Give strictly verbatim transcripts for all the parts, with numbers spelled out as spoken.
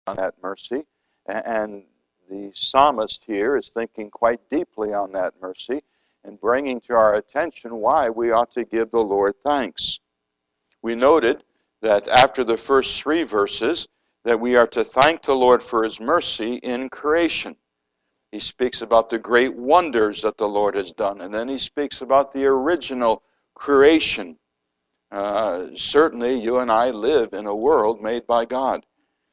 on that mercy. And the psalmist here is thinking quite deeply on that mercy and bringing to our attention why we ought to give the Lord thanks. We noted that after the first three verses that we are to thank the Lord for His mercy in creation. He speaks about the great wonders that the Lord has done, and then he speaks about the original creation. Uh, certainly, you and I live in a world made by God.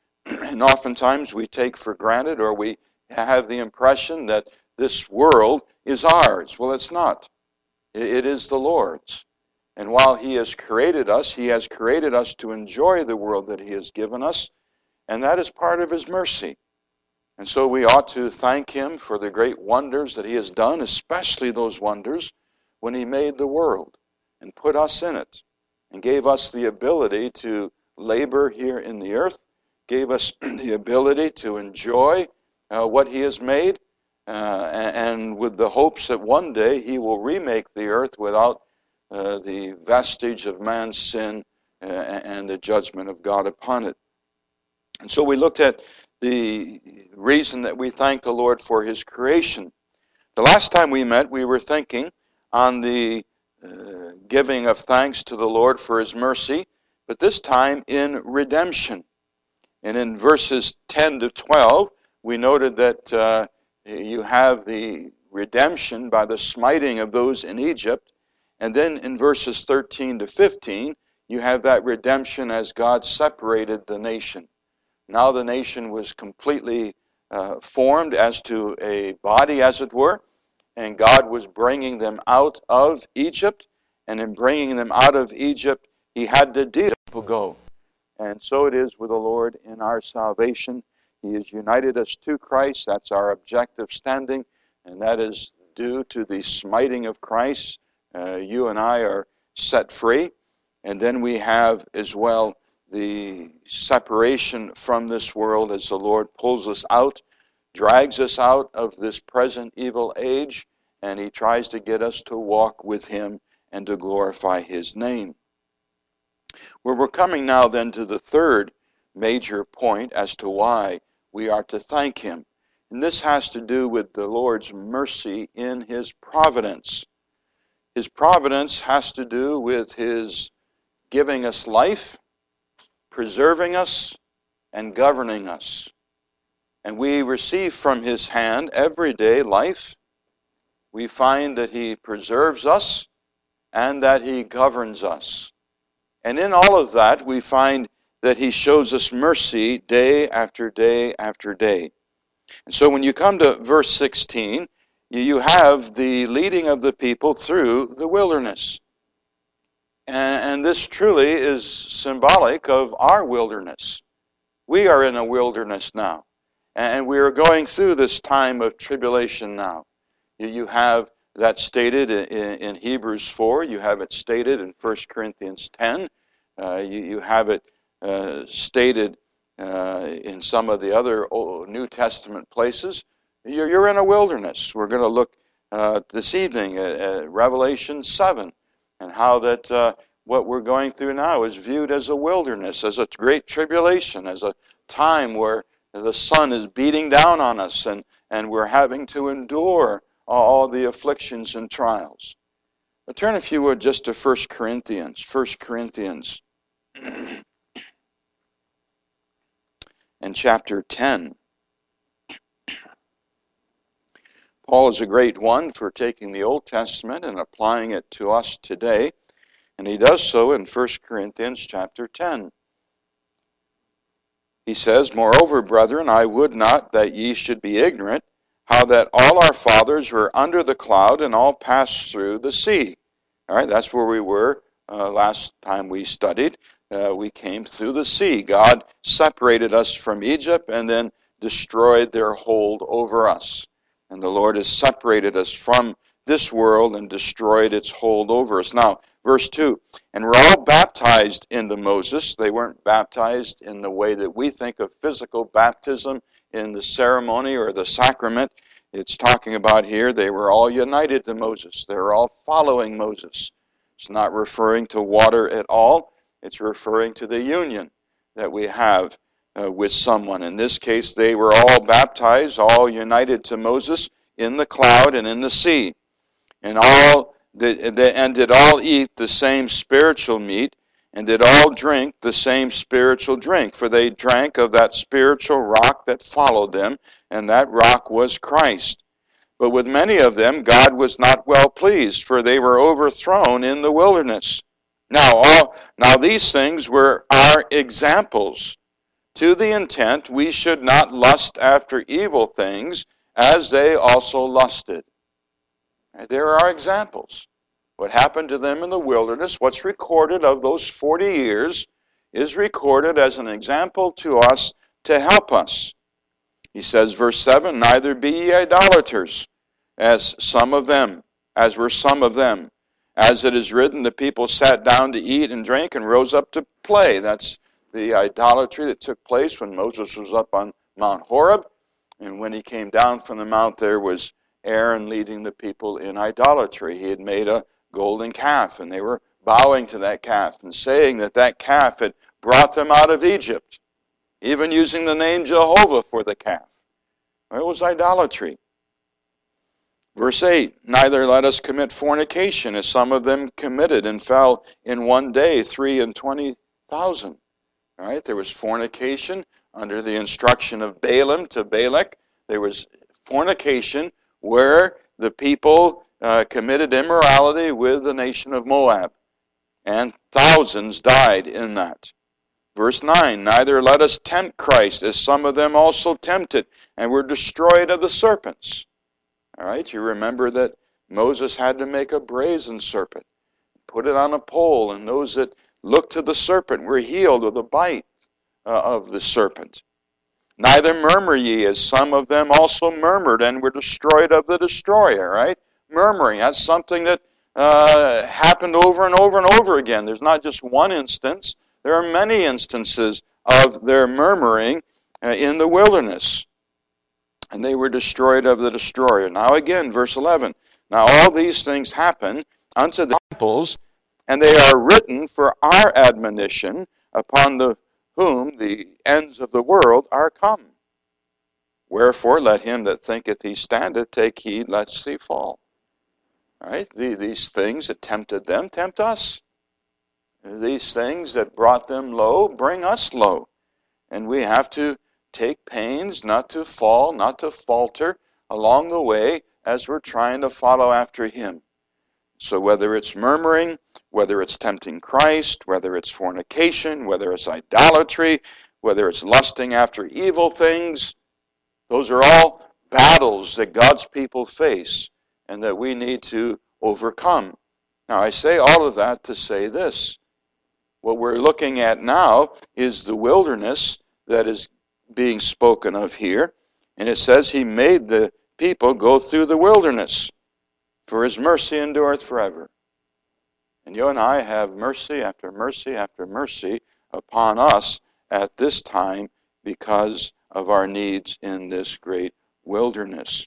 And oftentimes we take for granted, or we have the impression that this world is ours. Well, it's not. It is the Lord's. And while He has created us, He has created us to enjoy the world that He has given us, and that is part of His mercy. And so we ought to thank Him for the great wonders that He has done, especially those wonders when He made the world and put us in it and gave us the ability to labor here in the earth, gave us the ability to enjoy uh, what He has made, uh, and, and with the hopes that one day He will remake the earth without uh, the vestige of man's sin uh, and the judgment of God upon it. And so we looked at the reason that we thank the Lord for His creation. The last time we met, we were thinking on the uh, giving of thanks to the Lord for His mercy, but this time in redemption. And in verses ten to twelve, we noted that uh, you have the redemption by the smiting of those in Egypt. And then in verses thirteen to fifteen, you have that redemption as God separated the nation. Now the nation was completely uh, formed as to a body, as it were, and God was bringing them out of Egypt, and in bringing them out of Egypt, He had to let people go. And so it is with the Lord in our salvation. He has united us to Christ. That's our objective standing, and that is due to the smiting of Christ. Uh, you and I are set free, and then we have as well the separation from this world as the Lord pulls us out, drags us out of this present evil age, and He tries to get us to walk with Him and to glorify His name. Well, we're coming now then to the third major point as to why we are to thank Him. And this has to do with the Lord's mercy in His providence. His providence has to do with His giving us life, preserving us, and governing us. And we receive from His hand every day life. We find that He preserves us and that He governs us. And in all of that, we find that He shows us mercy day after day after day. And so when you come to verse sixteen, you have the leading of the people through the wilderness. And this truly is symbolic of our wilderness. We are in a wilderness now. And we are going through this time of tribulation now. You have that stated in Hebrews four. You have it stated in First Corinthians ten. Uh, you, you have it uh, stated uh, in some of the other Old, New Testament places. You're, you're in a wilderness. We're going to look uh, this evening at, at Revelation seven and how that uh, what we're going through now is viewed as a wilderness, as a great tribulation, as a time where the sun is beating down on us and, and we're having to endure all the afflictions and trials. But turn, if you would, just to First Corinthians. First Corinthians and chapter ten. Paul is a great one for taking the Old Testament and applying it to us today, and he does so in First Corinthians chapter ten. He says, "Moreover, brethren, I would not that ye should be ignorant, how that all our fathers were under the cloud and all passed through the sea." All right, that's where we were uh, last time we studied. Uh, we came through the sea. God separated us from Egypt and then destroyed their hold over us. And the Lord has separated us from this world and destroyed its hold over us. Now, verse two, "And we're all baptized into Moses." They weren't baptized in the way that we think of physical baptism in the ceremony or the sacrament. It's talking about here, they were all united to Moses. They were all following Moses. It's not referring to water at all. It's referring to the union that we have uh, with someone. In this case, they were all baptized, all united to Moses in the cloud and in the sea. And all the, the, and did all eat the same spiritual meat, and did all drink the same spiritual drink. For they drank of that spiritual rock that followed them, and that rock was Christ. But with many of them God was not well pleased, for they were overthrown in the wilderness. Now, all, now these things were our examples, to the intent we should not lust after evil things, as they also lusted. There are examples. What happened to them in the wilderness, what's recorded of those forty years, is recorded as an example to us to help us. He says, verse seven, neither be ye idolaters, as some of them, as were some of them. As it is written, the people sat down to eat and drink and rose up to play. That's the idolatry that took place when Moses was up on Mount Horeb. And when he came down from the mount, there was Aaron leading the people in idolatry. He had made a golden calf, and they were bowing to that calf and saying that that calf had brought them out of Egypt, even using the name Jehovah for the calf. It was idolatry. Verse eight, neither let us commit fornication, as some of them committed and fell in one day three and twenty thousand. All right, there was fornication under the instruction of Balaam to Balak. There was fornication where the people uh, committed immorality with the nation of Moab, and thousands died in that. Verse nine, neither let us tempt Christ, as some of them also tempted, and were destroyed of the serpents. All right, you remember that Moses had to make a brazen serpent, put it on a pole, and those that looked to the serpent were healed of the bite uh, of the serpent. Neither murmur ye, as some of them also murmured, and were destroyed of the destroyer, right? Murmuring, that's something that uh, happened over and over and over again. There's not just one instance. There are many instances of their murmuring uh, in the wilderness. And they were destroyed of the destroyer. Now again, verse eleven. Now all these things happen unto the disciples, and they are written for our admonition, upon the whom the ends of the world are come. Wherefore let him that thinketh he standeth take heed lest he fall. Right? These things that tempted them tempt us. These things that brought them low bring us low. And we have to take pains not to fall, not to falter along the way as we're trying to follow after him. So whether it's murmuring, whether it's tempting Christ, whether it's fornication, whether it's idolatry, whether it's lusting after evil things, those are all battles that God's people face and that we need to overcome. Now I say all of that to say this. What we're looking at now is the wilderness that is being spoken of here. And it says he made the people go through the wilderness, for his mercy endureth forever. And you and I have mercy after mercy after mercy upon us at this time because of our needs in this great wilderness.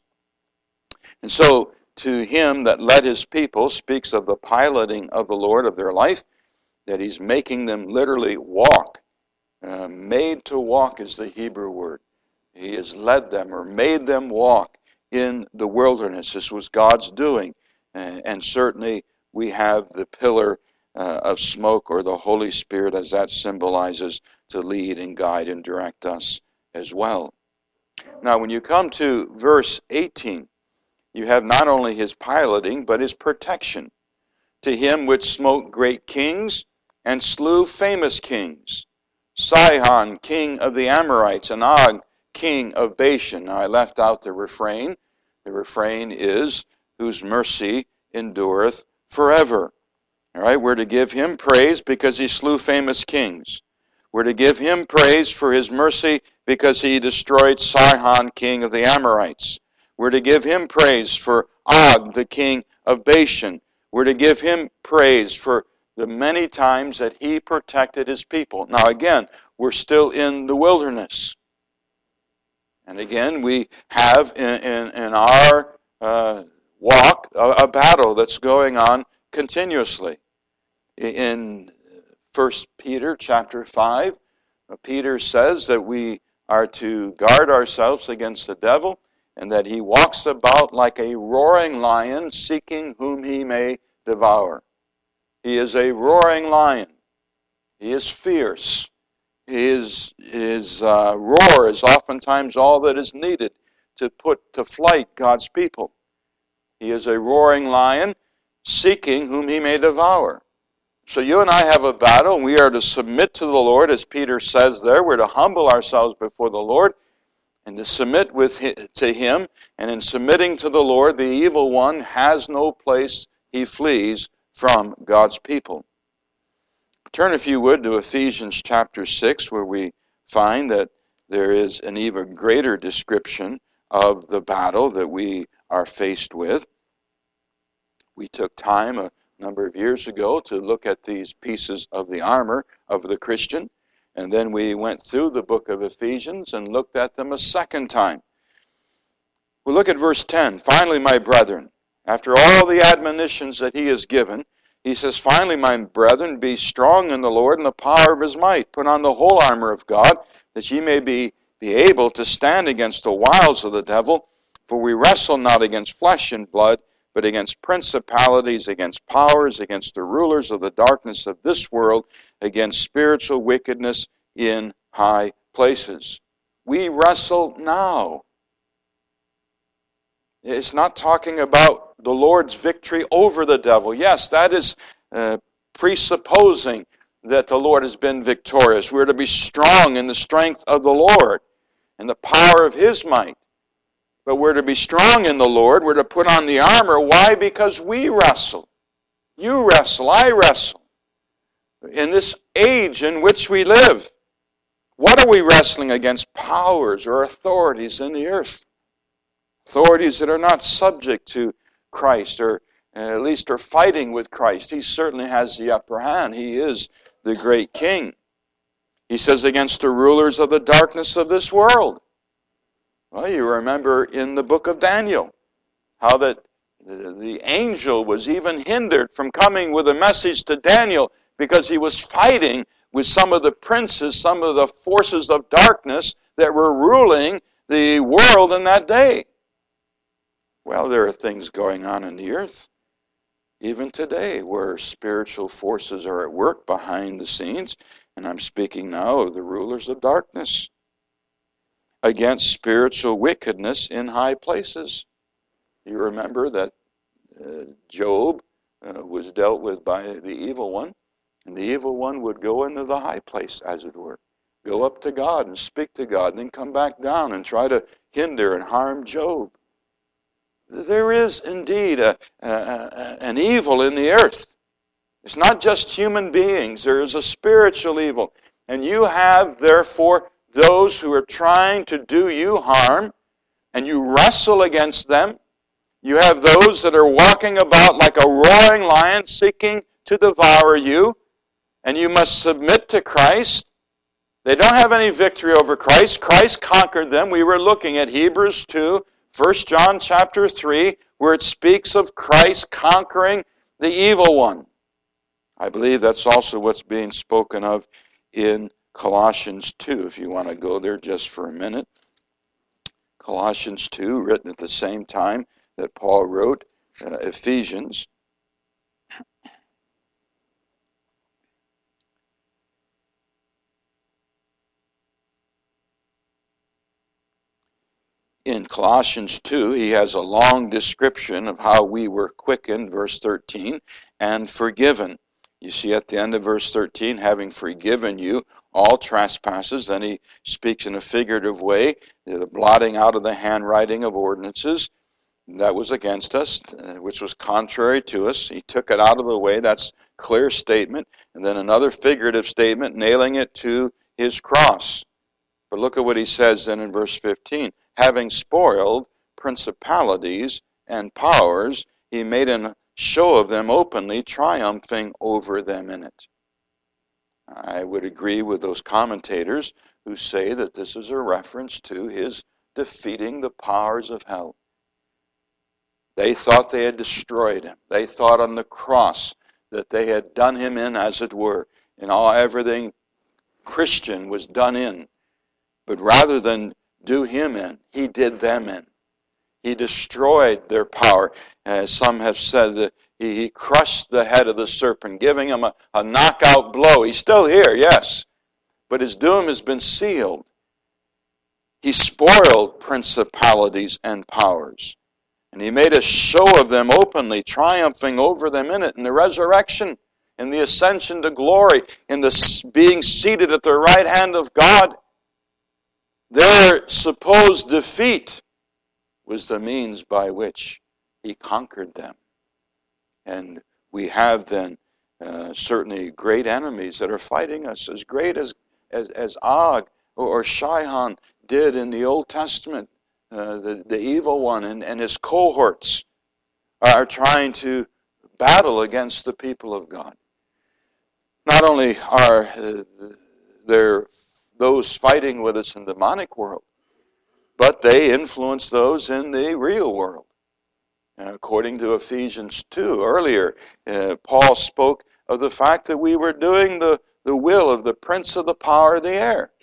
And so, to him that led his people speaks of the piloting of the Lord of their life, that he's making them literally walk. Uh, made to walk is the Hebrew word. He has led them or made them walk in the wilderness. This was God's doing. Uh, and certainly we have the pillar uh, of smoke, or the Holy Spirit, as that symbolizes, to lead and guide and direct us as well. Now when you come to verse eighteen, you have not only his piloting, but his protection. To him which smote great kings, and slew famous kings, Sihon, king of the Amorites, and Og, king of Bashan. Now I left out the refrain. The refrain is, whose mercy endureth forever. All right, we're to give him praise because he slew famous kings. We're to give him praise for his mercy because he destroyed Sihon, king of the Amorites. We're to give him praise for Og, the king of Bashan. We're to give him praise for the many times that he protected his people. Now again, we're still in the wilderness. And again, we have in, in, in our uh, walk a, a battle that's going on continuously. In First Peter chapter five, Peter says that we are to guard ourselves against the devil, and that he walks about like a roaring lion, seeking whom he may devour. He is a roaring lion. He is fierce. His, his uh, roar is oftentimes all that is needed to put to flight God's people. He is a roaring lion, seeking whom he may devour. So you and I have a battle, and we are to submit to the Lord, as Peter says there. We're to humble ourselves before the Lord and to submit with him, to him. And in submitting to the Lord, the evil one has no place. He flees from God's people. Turn, if you would, to Ephesians chapter six, where we find that there is an even greater description of the battle that we are faced with. We took time a number of years ago to look at these pieces of the armor of the Christian, and then we went through the book of Ephesians and looked at them a second time. We look at verse ten. Finally, my brethren, after all the admonitions that he has given, he says, finally, my brethren, be strong in the Lord and the power of his might. Put on the whole armor of God, that ye may be, be able to stand against the wiles of the devil. For we wrestle not against flesh and blood, but against principalities, against powers, against the rulers of the darkness of this world, against spiritual wickedness in high places. We wrestle now. It's not talking about the Lord's victory over the devil. Yes, that is uh, presupposing that the Lord has been victorious. We're to be strong in the strength of the Lord and the power of his might. But we're to be strong in the Lord. We're to put on the armor. Why? Because we wrestle. You wrestle. I wrestle. In this age in which we live, what are we wrestling against? Powers or authorities in the earth. Authorities that are not subject to Christ, or at least are fighting with Christ. He certainly has the upper hand. He is the great king. He says, against the rulers of the darkness of this world. Well, you remember in the book of Daniel how that the angel was even hindered from coming with a message to Daniel because he was fighting with some of the princes, some of the forces of darkness that were ruling the world in that day. Well, there are things going on in the earth, even today, where spiritual forces are at work behind the scenes, and I'm speaking now of the rulers of darkness, against spiritual wickedness in high places. You remember that uh, Job uh, was dealt with by the evil one, and the evil one would go into the high place, as it were, go up to God and speak to God, and then come back down and try to hinder and harm Job. There is indeed a, a, a, an evil in the earth. It's not just human beings. There is a spiritual evil. And you have, therefore, those who are trying to do you harm, and you wrestle against them. You have those that are walking about like a roaring lion seeking to devour you, and you must submit to Christ. They don't have any victory over Christ. Christ conquered them. We were looking at Hebrews two, First John chapter three, where it speaks of Christ conquering the evil one. I believe that's also what's being spoken of in Colossians two, if you want to go there just for a minute. Colossians two, written at the same time that Paul wrote uh, Ephesians. In Colossians two, he has a long description of how we were quickened, verse thirteen, and forgiven. You see at the end of verse thirteen, having forgiven you all trespasses, then he speaks in a figurative way, the blotting out of the handwriting of ordinances that was against us, which was contrary to us. He took it out of the way. That's a clear statement. And then another figurative statement, nailing it to his cross. But look at what he says then in verse fifteen. Having spoiled principalities and powers, he made a show of them openly, triumphing over them in it. I would agree with those commentators who say that this is a reference to his defeating the powers of hell. They thought they had destroyed him. They thought on the cross that they had done him in, as it were, and all everything Christian was done in. But rather than do him in, he did them in. He destroyed their power. As some have said, that he, he crushed the head of the serpent, giving him a, a knockout blow. He's still here, yes, but his doom has been sealed. He spoiled principalities and powers, and he made a show of them openly, triumphing over them in it, in the resurrection, in the ascension to glory, in the being seated at the right hand of God. Their supposed defeat was the means by which he conquered them. And we have then uh, certainly great enemies that are fighting us, as great as as, as Og or, or Sihon did in the Old Testament. Uh, the, the evil one and, and his cohorts are trying to battle against the people of God. Not only are uh, there those fighting with us in the demonic world, but they influence those in the real world. Uh, according to Ephesians two, earlier, uh, Paul spoke of the fact that we were doing the, the will of the prince of the power of the air.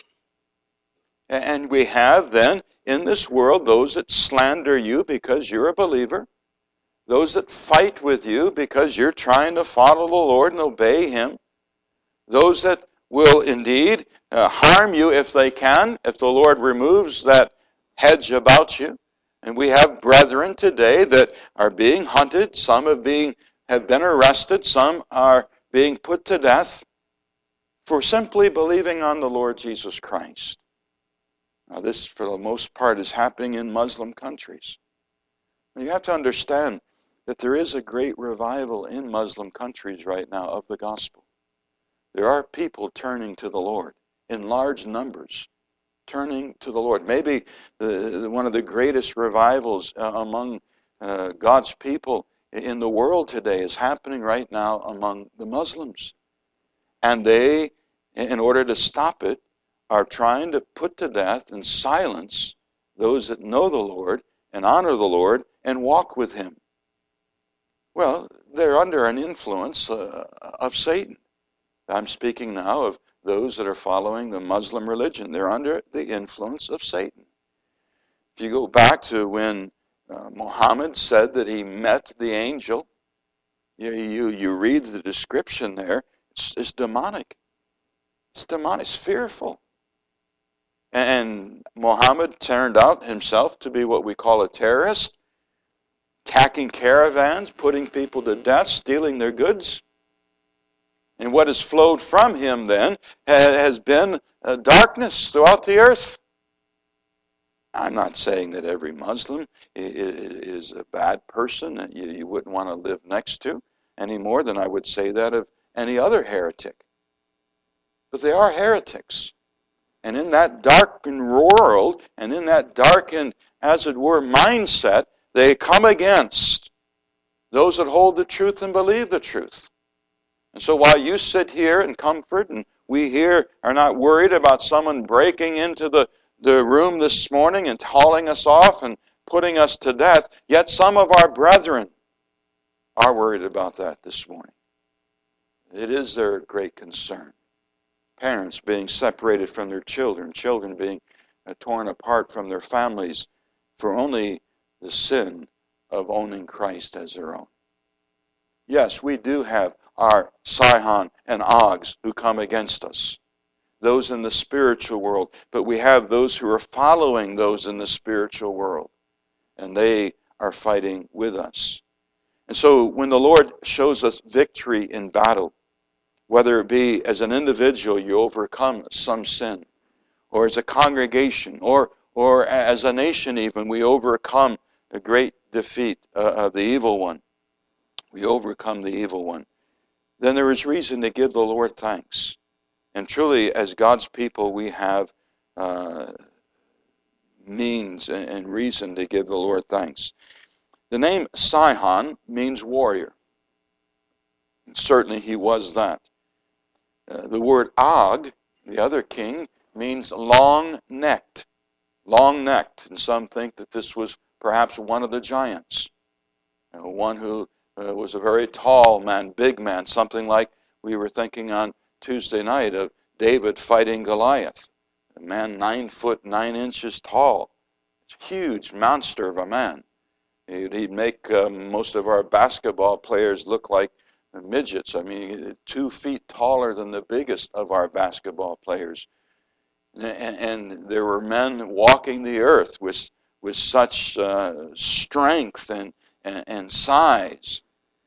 And we have then in this world those that slander you because you're a believer, those that fight with you because you're trying to follow the Lord and obey Him, those that will indeed uh, harm you if they can, if the Lord removes that hedge about you. And we have brethren today that are being hunted. Some have been, have been arrested. Some are being put to death for simply believing on the Lord Jesus Christ. Now this, for the most part, is happening in Muslim countries. You have to understand that there is a great revival in Muslim countries right now of the gospel. There are people turning to the Lord in large numbers, turning to the Lord. Maybe the, the, one of the greatest revivals uh, among uh, God's people in the world today is happening right now among the Muslims. And they, in order to stop it, are trying to put to death and silence those that know the Lord and honor the Lord and walk with Him. Well, they're under an influence uh, of Satan. I'm speaking now of those that are following the Muslim religion. They're under the influence of Satan. If you go back to when uh, Muhammad said that he met the angel, you, you, you read the description there, it's, it's demonic. It's demonic. It's fearful. And Muhammad turned out himself to be what we call a terrorist, attacking caravans, putting people to death, stealing their goods. And what has flowed from him then has been darkness throughout the earth. I'm not saying that every Muslim is a bad person that you wouldn't want to live next to, any more than I would say that of any other heretic. But they are heretics. And in that darkened world, and in that darkened, as it were, mindset, they come against those that hold the truth and believe the truth. And so while you sit here in comfort, and we here are not worried about someone breaking into the, the room this morning and hauling us off and putting us to death, yet some of our brethren are worried about that this morning. It is their great concern. Parents being separated from their children, children being uh, torn apart from their families for only the sin of owning Christ as their own. Yes, we do have our Sihon and Ogs who come against us, those in the spiritual world, but we have those who are following those in the spiritual world, and they are fighting with us. And so when the Lord shows us victory in battle, whether it be as an individual you overcome some sin, or as a congregation, or or as a nation even, we overcome a great defeat uh, of the evil one. We overcome the evil one. Then there is reason to give the Lord thanks. And truly, as God's people, we have uh, means and reason to give the Lord thanks. The name Sihon means warrior. Certainly he was that. Uh, the word Og, the other king, means long-necked. Long-necked. And some think that this was perhaps one of the giants. You know, one who uh, was a very tall man, big man, something like we were thinking on Tuesday night of David fighting Goliath, a man nine foot nine inches tall, huge monster of a man. He'd, he'd make uh, most of our basketball players look like midgets. I mean, two feet taller than the biggest of our basketball players. And, and there were men walking the earth with with such uh, strength and, and and size.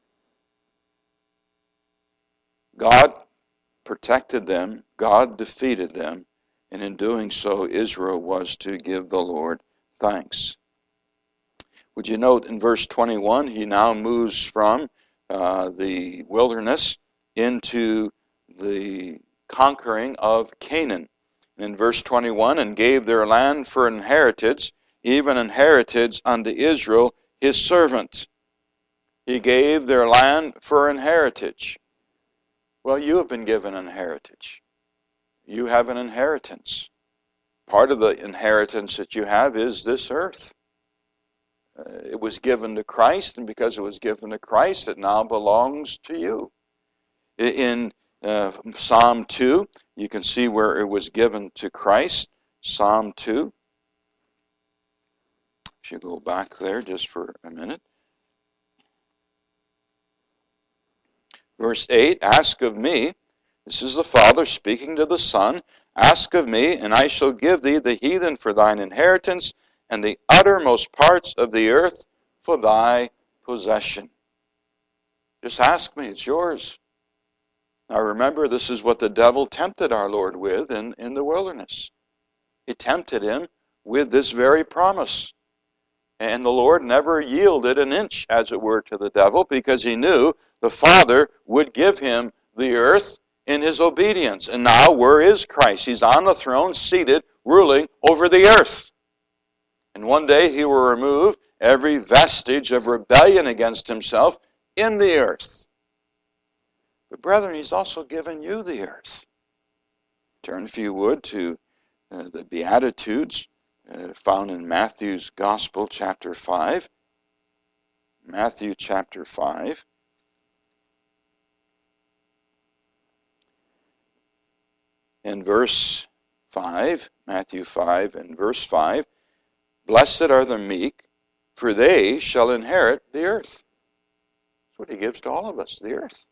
God protected them. God defeated them. And in doing so, Israel was to give the Lord thanks. Would you note in verse twenty-one, he now moves from uh, the wilderness into the conquering of Canaan. And in verse twenty-one, and gave their land for inheritance, even inheritance unto Israel his servant. He gave their land for inheritance. Well, you have been given an inheritance. You have an inheritance. Part of the inheritance that you have is this earth. Uh, it was given to Christ, and because it was given to Christ, it now belongs to you. In uh, Psalm two, you can see where it was given to Christ. Psalm two. If you go back there just for a minute. Verse eight, ask of me, this is the Father speaking to the Son, ask of me, and I shall give thee the heathen for thine inheritance, and the uttermost parts of the earth for thy possession. Just ask me, it's yours. Now remember, this is what the devil tempted our Lord with in, in the wilderness. He tempted him with this very promise. And the Lord never yielded an inch, as it were, to the devil, because he knew the Father would give him the earth in his obedience. And now, where is Christ? He's on the throne, seated, ruling over the earth. And one day he will remove every vestige of rebellion against himself in the earth. But brethren, he's also given you the earth. Turn, if you would, to uh, the Beatitudes uh, found in Matthew's Gospel, chapter five. Matthew chapter five. In verse five, Matthew five and verse five, blessed are the meek, for they shall inherit the earth. That's what he gives to all of us, the earth.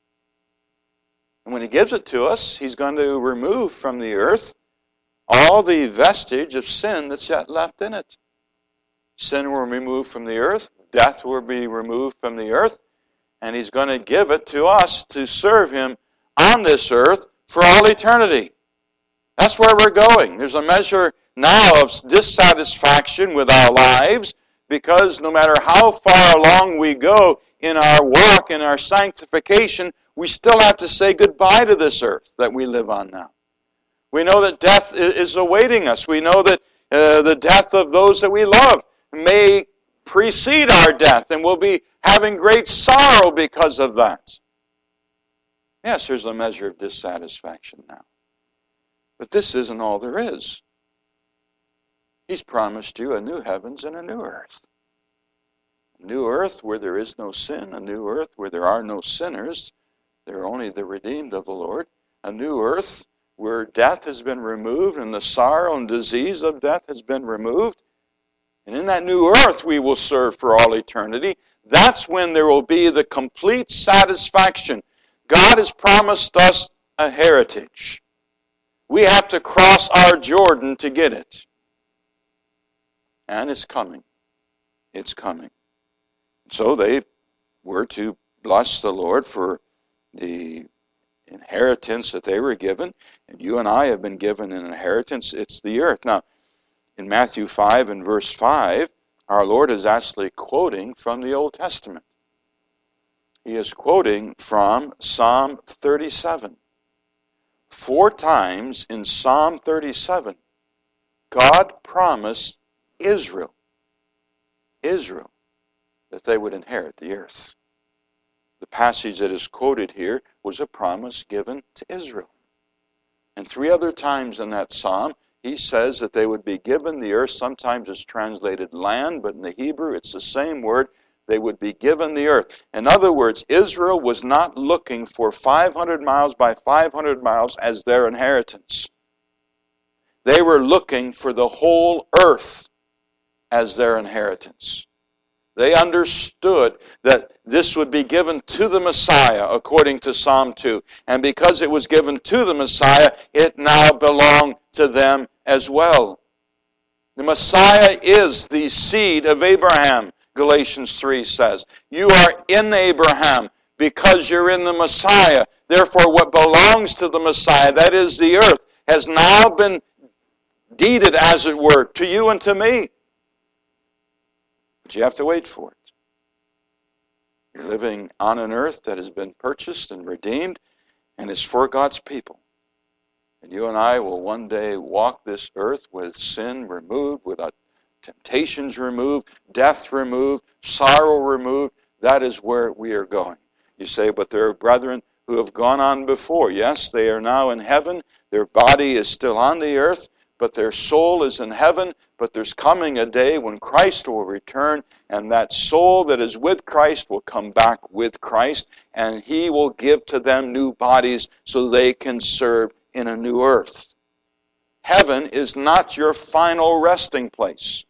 And when he gives it to us, he's going to remove from the earth all the vestige of sin that's yet left in it. Sin will be removed from the earth, death will be removed from the earth, and he's going to give it to us to serve him on this earth for all eternity. That's where we're going. There's a measure now of dissatisfaction with our lives, because no matter how far along we go in our walk, in our sanctification, we still have to say goodbye to this earth that we live on now. We know that death is awaiting us. We know that uh, the death of those that we love may precede our death, and we'll be having great sorrow because of that. Yes, there's a measure of dissatisfaction now. But this isn't all there is. He's promised you a new heavens and a new earth. A new earth where there is no sin, a new earth where there are no sinners, there are only the redeemed of the Lord. A new earth where death has been removed and the sorrow and disease of death has been removed. And in that new earth we will serve for all eternity. That's when there will be the complete satisfaction. God has promised us a heritage. We have to cross our Jordan to get it. And it's coming. It's coming. So they were to bless the Lord for the inheritance that they were given. And you and I have been given an inheritance. It's the earth. Now, in Matthew five and verse five, our Lord is actually quoting from the Old Testament. He is quoting from Psalm thirty-seven. Four times in Psalm thirty-seven, God promised Israel, Israel, that they would inherit the earth. The passage that is quoted here was a promise given to Israel. And three other times in that psalm, he says that they would be given the earth. Sometimes it's translated land, but in the Hebrew it's the same word, They would be given the earth. In other words, Israel was not looking for five hundred miles by five hundred miles as their inheritance. They were looking for the whole earth as their inheritance. They understood that this would be given to the Messiah, according to Psalm two. And because it was given to the Messiah, it now belonged to them as well. The Messiah is the seed of Abraham, Galatians three says. You are in Abraham because you're in the Messiah. Therefore, what belongs to the Messiah, that is the earth, has now been deeded, as it were, to you and to me. But you have to wait for it. You're living on an earth that has been purchased and redeemed and is for God's people. And you and I will one day walk this earth with sin removed, with temptations removed, death removed, sorrow removed. That is where we are going. You say, but there are brethren who have gone on before. Yes, they are now in heaven. Their body is still on the earth, but their soul is in heaven. But there's coming a day when Christ will return, and that soul that is with Christ will come back with Christ, and He will give to them new bodies so they can serve in a new earth. Heaven is not your final resting place.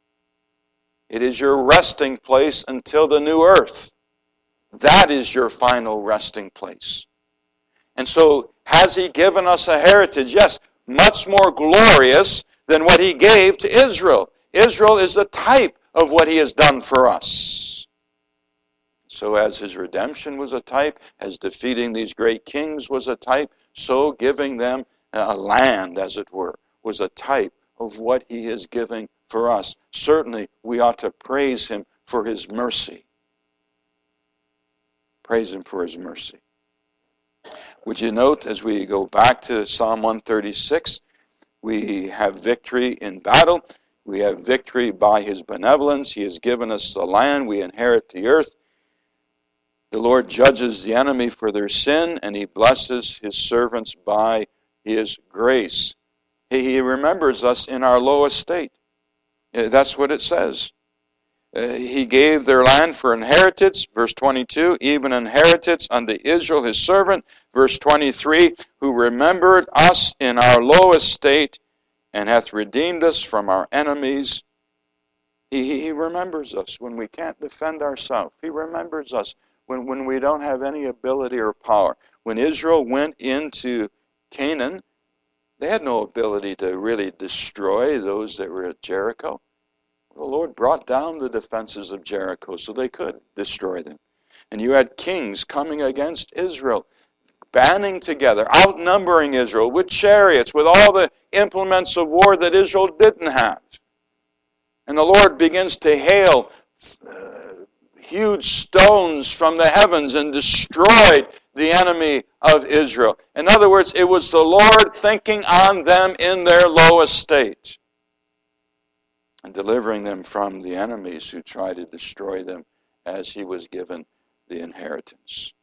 It is your resting place until the new earth. That is your final resting place. And so, has He given us a heritage? Yes, much more glorious than what He gave to Israel. Israel is a type of what He has done for us. So as His redemption was a type, as defeating these great kings was a type, so giving them a land, as it were, was a type of what He is giving for us. Certainly, we ought to praise Him for His mercy. Praise Him for His mercy. Would you note, as we go back to Psalm one thirty-six, we have victory in battle. We have victory by His benevolence. He has given us the land. We inherit the earth. The Lord judges the enemy for their sin, and He blesses His servants by His grace. He remembers us in our low estate. That's what it says. Uh, he gave their land for inheritance, verse twenty-two, even inheritance unto Israel his servant, verse twenty-three, who remembered us in our low estate and hath redeemed us from our enemies. He, he remembers us when we can't defend ourselves. He remembers us when, when we don't have any ability or power. When Israel went into Canaan, they had no ability to really destroy those that were at Jericho. The Lord brought down the defenses of Jericho so they could destroy them. And you had kings coming against Israel, banding together, outnumbering Israel with chariots, with all the implements of war that Israel didn't have. And the Lord begins to hail uh, huge stones from the heavens and destroyed the enemy of Israel. In other words, it was the Lord thinking on them in their low estate and delivering them from the enemies who tried to destroy them as He was given the inheritance.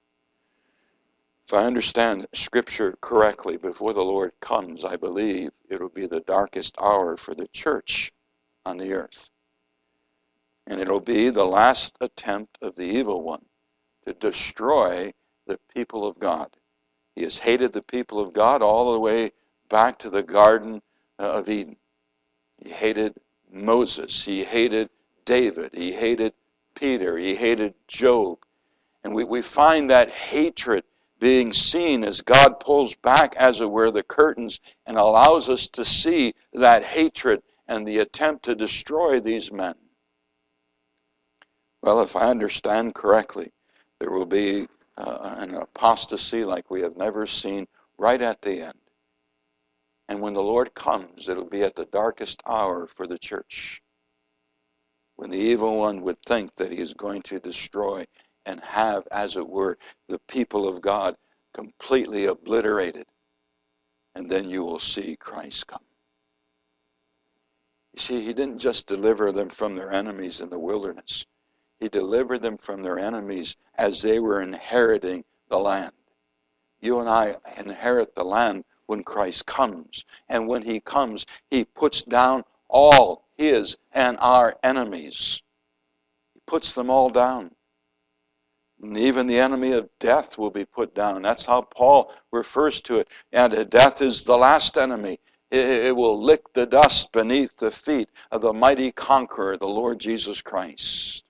If I understand Scripture correctly, before the Lord comes, I believe it will be the darkest hour for the church on the earth. And it will be the last attempt of the evil one to destroy the people of God. He has hated the people of God all the way back to the Garden of Eden. He hated Moses, he hated David, he hated Peter, he hated Job. And we, we find that hatred being seen as God pulls back, as it were, the curtains and allows us to see that hatred and the attempt to destroy these men. Well, if I understand correctly, there will be uh, an apostasy like we have never seen right at the end. And when the Lord comes, it'll be at the darkest hour for the church, when the evil one would think that he is going to destroy and have, as it were, the people of God completely obliterated. And then you will see Christ come. You see, He didn't just deliver them from their enemies in the wilderness. He delivered them from their enemies as they were inheriting the land. You and I inherit the land when Christ comes. And when He comes, He puts down all His and our enemies. He puts them all down. And even the enemy of death will be put down. That's how Paul refers to it. And death is the last enemy. It will lick the dust beneath the feet of the mighty conqueror, the Lord Jesus Christ.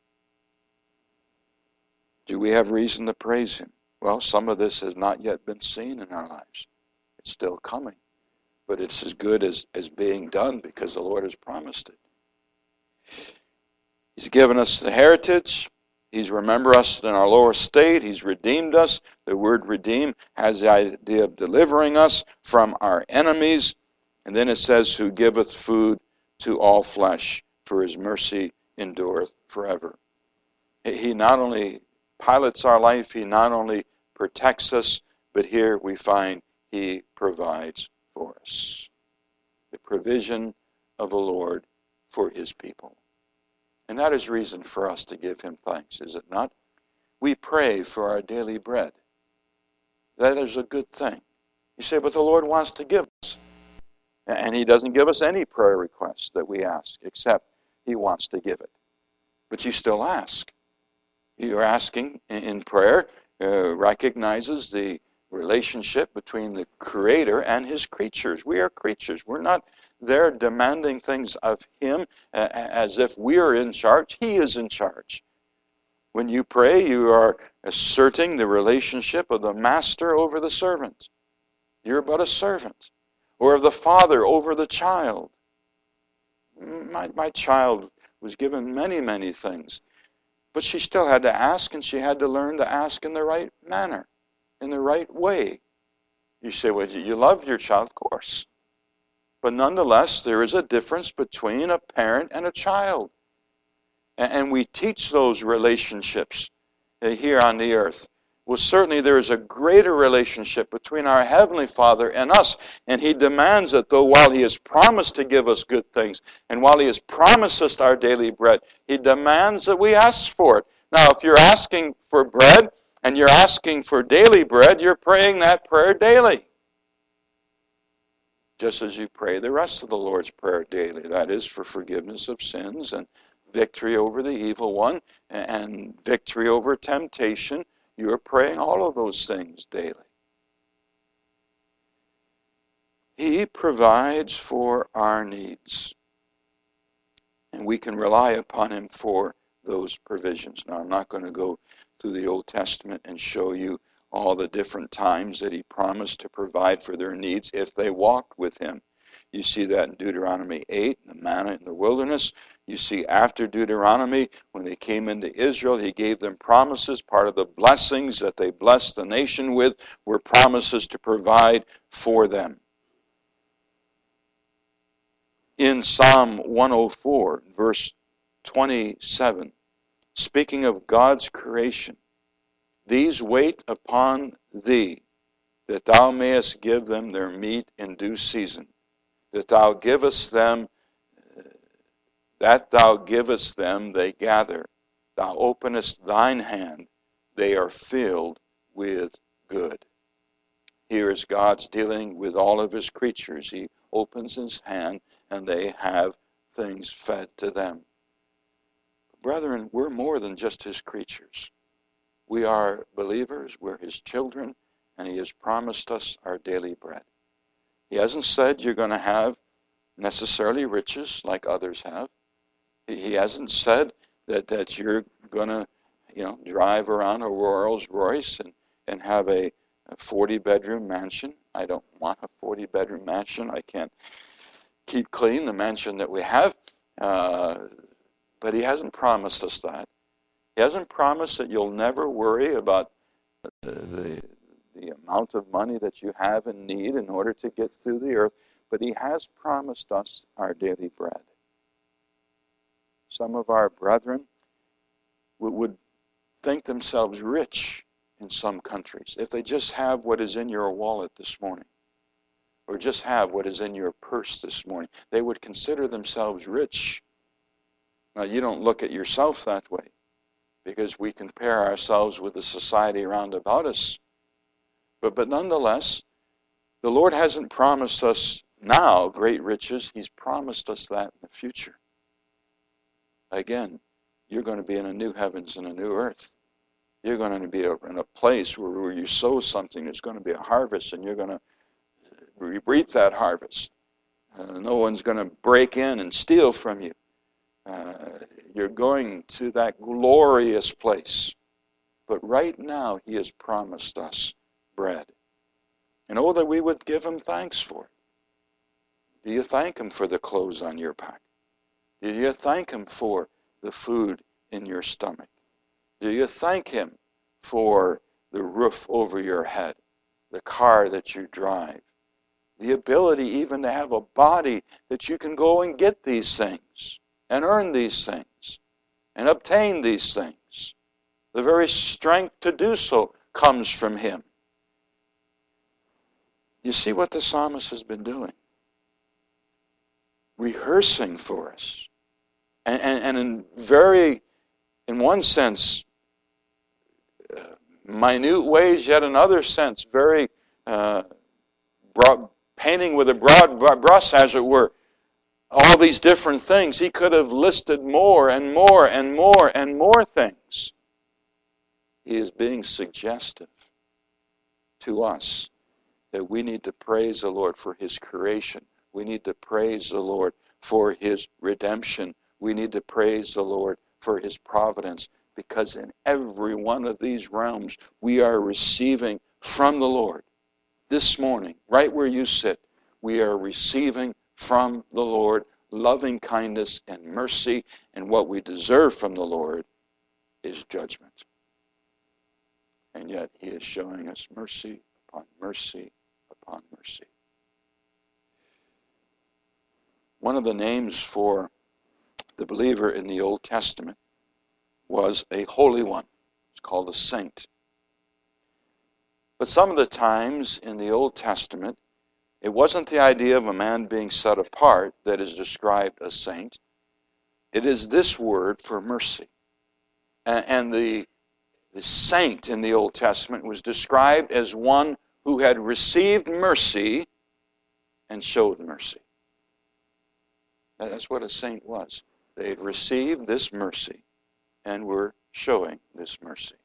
Do we have reason to praise him? Well, some of this has not yet been seen in our lives. It's still coming. But it's as good as, as being done because the Lord has promised it. He's given us the heritage. He's remembered us in our lower state. He's redeemed us. The word redeem has the idea of delivering us from our enemies. And then it says, who giveth food to all flesh, for his mercy endureth forever. He not only pilots our life, he not only protects us, but here we find he provides for us. The provision of the Lord for his people. And that is reason for us to give him thanks, is it not? We pray for our daily bread. That is a good thing. You say, but the Lord wants to give us. And he doesn't give us any prayer requests that we ask, except he wants to give it. But you still ask. You're asking in prayer, uh, recognizes the relationship between the Creator and his creatures. We are creatures. We're not there demanding things of him uh, as if we are in charge. He is in charge. When you pray, you are asserting the relationship of the master over the servant. You're but a servant. Or of the father over the child. My, my child was given many, many things. But she still had to ask, and she had to learn to ask in the right manner, in the right way. You say, well, you love your child, of course. But nonetheless, there is a difference between a parent and a child. And we teach those relationships here on the earth. Well, certainly there is a greater relationship between our Heavenly Father and us. And he demands it, though, while he has promised to give us good things, and while he has promised us our daily bread, he demands that we ask for it. Now, if you're asking for bread, and you're asking for daily bread, you're praying that prayer daily. Just as you pray the rest of the Lord's Prayer daily. That is for forgiveness of sins and victory over the evil one and victory over temptation. You're praying all of those things daily. He provides for our needs. And we can rely upon him for those provisions. Now, I'm not going to go through the Old Testament and show you all the different times that he promised to provide for their needs if they walked with him. You see that in Deuteronomy eight, the manna in the wilderness. You see after Deuteronomy, when they came into Israel, he gave them promises. Part of the blessings that they blessed the nation with were promises to provide for them. In Psalm one oh four, verse twenty-seven, speaking of God's creation, these wait upon thee, that thou mayest give them their meat in due season, that thou givest them, that thou givest them, they gather. Thou openest thine hand, they are filled with good. Here is God's dealing with all of his creatures. He opens his hand, and they have things fed to them. Brethren, we're more than just his creatures. We are believers, we're his children, and he has promised us our daily bread. He hasn't said you're going to have necessarily riches like others have. He hasn't said that, that you're going to, you know, drive around a Rolls Royce and, and have a forty-bedroom mansion. I don't want a forty-bedroom mansion. I can't keep clean the mansion that we have. Uh, but he hasn't promised us that. He hasn't promised that you'll never worry about the, the, the amount of money that you have and need in order to get through the earth. But he has promised us our daily bread. Some of our brethren would, would think themselves rich in some countries if they just have what is in your wallet this morning, or just have what is in your purse this morning. They would consider themselves rich. Now, you don't look at yourself that way, because we compare ourselves with the society around about us. But, but nonetheless, the Lord hasn't promised us now great riches. He's promised us that in the future. Again, you're going to be in a new heavens and a new earth. You're going to be in a place where, where you sow something. There's going to be a harvest, and you're going to reap that harvest. Uh, no one's going to break in and steal from you. Uh, you're going to that glorious place. But right now, he has promised us bread. And oh, that we would give him thanks for it. Do you thank him for the clothes on your back? Do you thank him for the food in your stomach? Do you thank him for the roof over your head, the car that you drive, the ability even to have a body that you can go and get these things and earn these things and obtain these things? The very strength to do so comes from him. You see what the psalmist has been doing? Rehearsing for us. And, and, and in very, in one sense, uh, minute ways, yet in other sense, very uh, broad, painting with a broad brush, as it were, all these different things. He could have listed more and more and more and more things. He is being suggestive to us that we need to praise the Lord for his creation. We need to praise the Lord for his redemption. We need to praise the Lord for his providence, because in every one of these realms we are receiving from the Lord. This morning, right where you sit, we are receiving from the Lord loving kindness and mercy, and what we deserve from the Lord is judgment. And yet he is showing us mercy upon mercy upon mercy. One of the names for the believer in the Old Testament was a holy one. It's called a saint. But some of the times in the Old Testament, it wasn't the idea of a man being set apart that is described as saint. It is this word for mercy. And, and the, the saint in the Old Testament was described as one who had received mercy and showed mercy. That's what a saint was. They had received this mercy and were showing this mercy.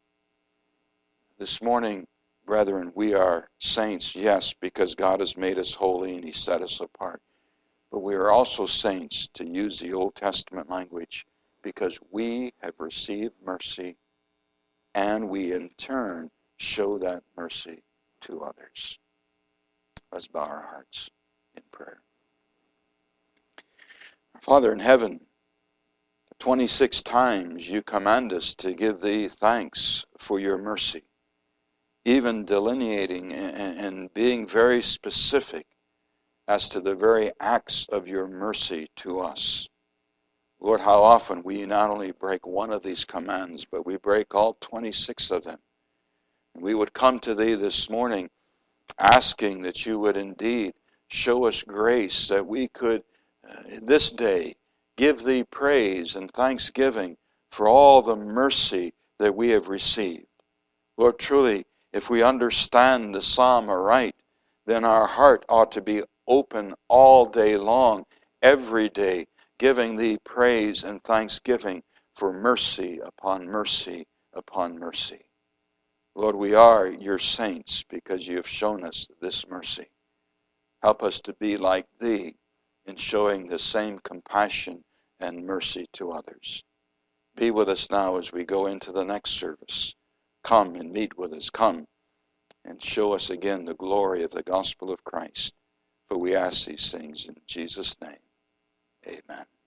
This morning, brethren, we are saints, yes, because God has made us holy and he set us apart. But we are also saints, to use the Old Testament language, because we have received mercy and we in turn show that mercy to others. Let's bow our hearts in prayer. Father in heaven, twenty-six times you command us to give thee thanks for your mercy, even delineating and being very specific as to the very acts of your mercy to us. Lord, how often we not only break one of these commands, but we break all twenty-six of them. And we would come to thee this morning asking that you would indeed show us grace, that we could uh, this day give thee praise and thanksgiving for all the mercy that we have received. Lord, truly, if we understand the psalm aright, then our heart ought to be open all day long, every day, giving thee praise and thanksgiving for mercy upon mercy upon mercy. Lord, we are your saints because you have shown us this mercy. Help us to be like thee in showing the same compassion and mercy to others. Be with us now as we go into the next service. Come and meet with us. Come and show us again the glory of the gospel of Christ. For we ask these things in Jesus' name. Amen.